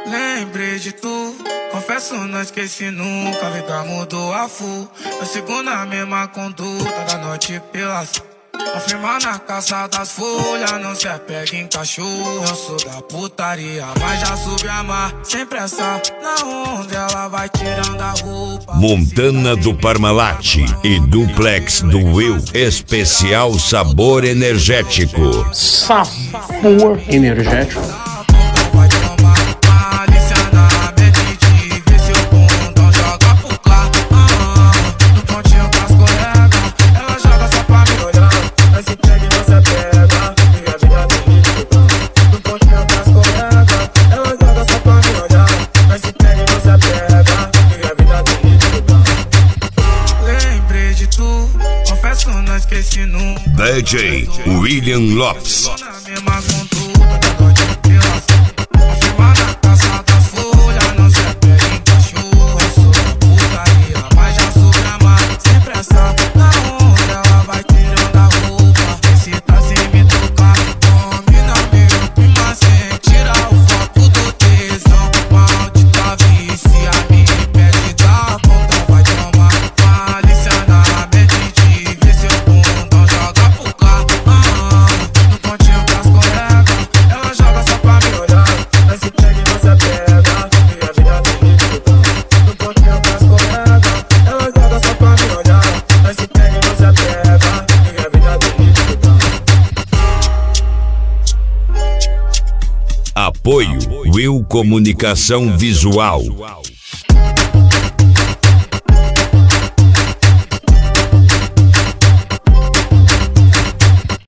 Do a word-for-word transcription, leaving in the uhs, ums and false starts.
Lembrei de tu, confesso não esqueci nunca. A vida mudou a full, eu sigo na mesma conduta da noite pela afirmar na caça das folhas, não se apega em cachorro. Eu sou da putaria, mas já subi a mar. Sem pressa, na onda ela vai tirando a roupa. Montana do Parmalat e Duplex do Will. Especial sabor energético. Sabor energético. D J William Lopes. Apoio Will Comunicação Visual.